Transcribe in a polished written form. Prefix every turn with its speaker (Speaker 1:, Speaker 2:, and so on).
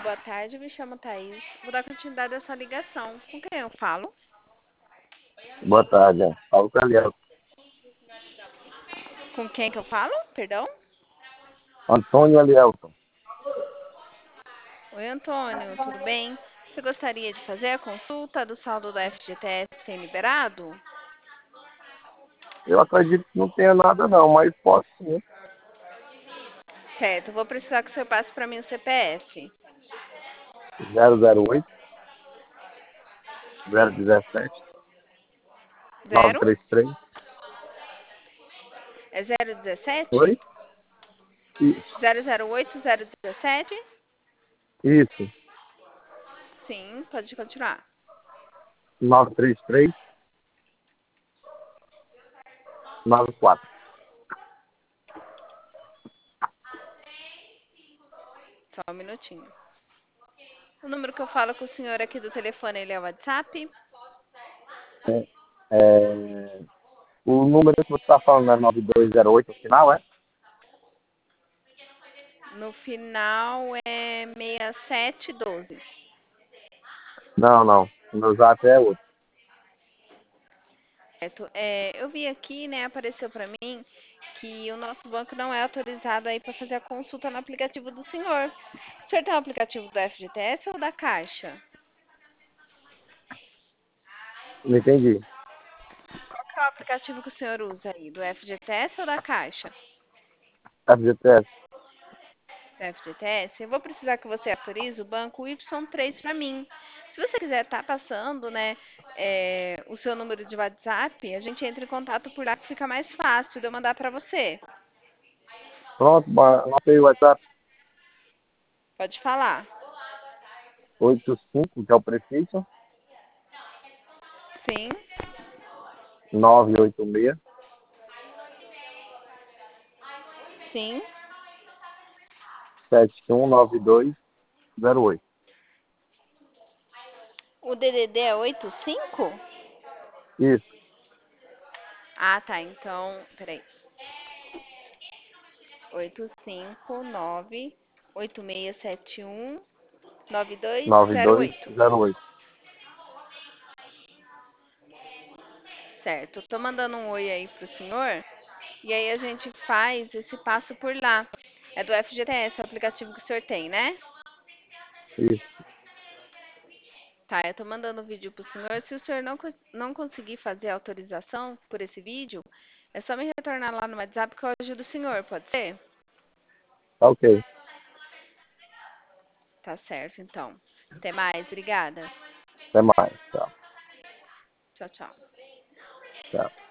Speaker 1: Boa tarde, me chamo Thaís. Vou dar continuidade a essa ligação. Com quem eu falo?
Speaker 2: Boa tarde, Paulo Calhau.
Speaker 1: Com quem que eu falo? Perdão?
Speaker 2: Antônio Elielton.
Speaker 1: Oi, Antônio, tudo bem? Você gostaria de fazer a consulta do saldo da FGTS tem liberado?
Speaker 2: Eu acredito que não tenha nada não, mas posso sim.
Speaker 1: Certo, vou precisar que você passe para mim o CPF.
Speaker 2: 008 017
Speaker 1: Zero?
Speaker 2: 933.
Speaker 1: É 017?
Speaker 2: Oi? Isso.
Speaker 1: 008017?
Speaker 2: Isso.
Speaker 1: Sim, pode continuar.
Speaker 2: 933 94.
Speaker 1: Só um minutinho. O número que eu falo com o senhor aqui do telefone, ele é o WhatsApp?
Speaker 2: É, é, o número que você está falando é 9208 no final, é?
Speaker 1: No final é 6712.
Speaker 2: Não. O meu zap é outro.
Speaker 1: Certo. Eu vi aqui, né, apareceu para mim que o nosso banco não é autorizado aí para fazer a consulta no aplicativo do senhor. O senhor tem o aplicativo do FGTS ou da Caixa?
Speaker 2: Não entendi.
Speaker 1: Qual que é o aplicativo que o senhor usa aí? Do FGTS ou da Caixa?
Speaker 2: FGTS.
Speaker 1: Do FGTS? Eu vou precisar que você autorize o banco Y3 para mim. Se você quiser estar passando, né, o seu número de WhatsApp, a gente entra em contato por lá que fica mais fácil de eu mandar para você.
Speaker 2: Pronto, anotei o WhatsApp.
Speaker 1: Pode falar.
Speaker 2: 85, que é o prefixo.
Speaker 1: Sim,
Speaker 2: 986
Speaker 1: sim.
Speaker 2: 719208.
Speaker 1: O DDD é 85?
Speaker 2: Isso.
Speaker 1: Ah, tá. Então, peraí. 859-8671-9208.
Speaker 2: 9208.
Speaker 1: Certo. Tô mandando um oi aí pro senhor. E aí a gente faz esse passo por lá. É do FGTS, o aplicativo que o senhor tem, né?
Speaker 2: Isso.
Speaker 1: Tá, eu tô mandando o vídeo pro senhor. Se o senhor não conseguir fazer a autorização por esse vídeo, é só me retornar lá no WhatsApp que eu ajudo o senhor, pode ser?
Speaker 2: Tá ok.
Speaker 1: Tá certo, então. Até mais, obrigada.
Speaker 2: Até mais. Tchau.
Speaker 1: Tchau, tchau.
Speaker 2: Tchau.